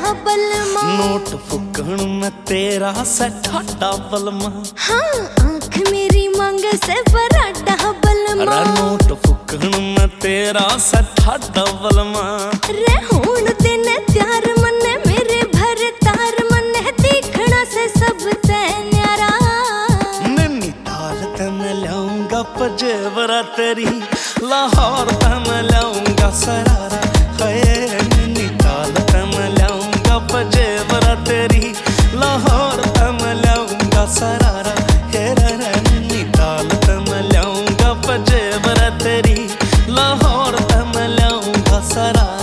बलमा। नोट फुकण में तेरा सठाटा बलमा। हाँ आँख मेरी मांग से पराठा बलमा। नोट फुकण में तेरा सठाटा बलमा। रे हुण तेने त्यार मने मेरे भर तार मने देखना से सब ते न्यारा। नैनीताल ते मैं लाऊंगा पजेवरा तेरी, लाहौर ते मैं लाऊंगा सरारा। नैनीताल ते मैं लाऊंगा पजेवरा तेरी, लाहौर ते मैं लाऊंगा सरारा। नैनीताल ते मैं लाऊंगा पजेवरा तेरी, लाहौर ते मैं लाऊंगा सरारा।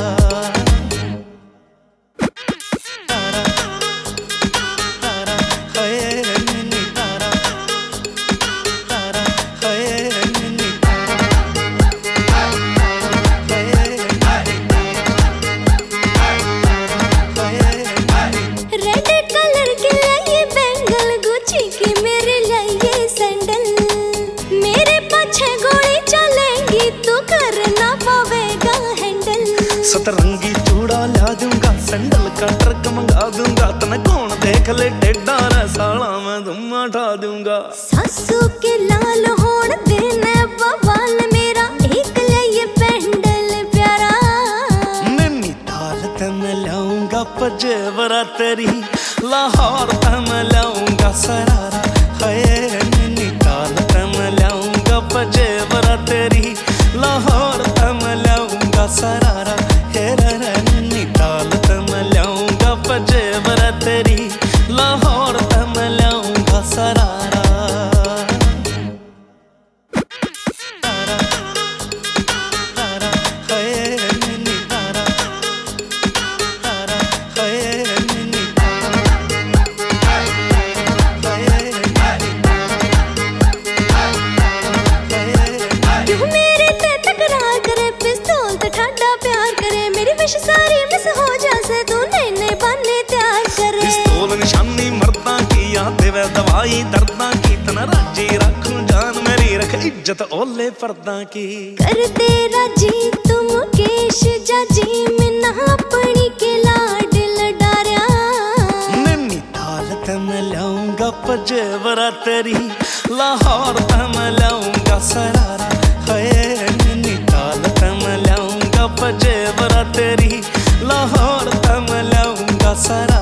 सतरंगी चूड़ा ला दूंगा, सैंडल का ट्रक मंगा दूंगा। तने कौन देख ले टेढ़ा रे साला मैं धुम उठा दूंगा। सासू के लाल होड़ देने बवाल मेरा, एक ले ये पेंडल प्यारा। नैनीताल ते मैं लाऊंगा पजेवरा तेरी, लाहौर ते मैं लाऊंगा सरारा। नैनीताल ते मैं लाऊंगा पजेवरा तेरी, लाहौर ते मैं लाऊंगा सरारा। नैनीताल ते मैं लाऊंगा पजेवरा तेरी, लाहौर ते मैं लाऊंगा सरारा। सारी मिस हो जासे तू नए नए बहाने तैयार करे। पिस्तौल निशानी मर्दा की याद देवे दवाई दर्दा की। तना राजी रखूं जान मेरी, रख इज्जत ओले पर्दा की। कर दे राजी तुम केश जाजी, मिन्ना अपनी के लाड लडारिया। नैनीताल ते मैं लाऊंगा पजेवरा तेरी, लाहौर ते मैं लाऊंगा सरारा। नैनीताल ते मैं लाऊंगा पजेवरा तेरी, लाहौर ते मैं लाऊंगा सरारा।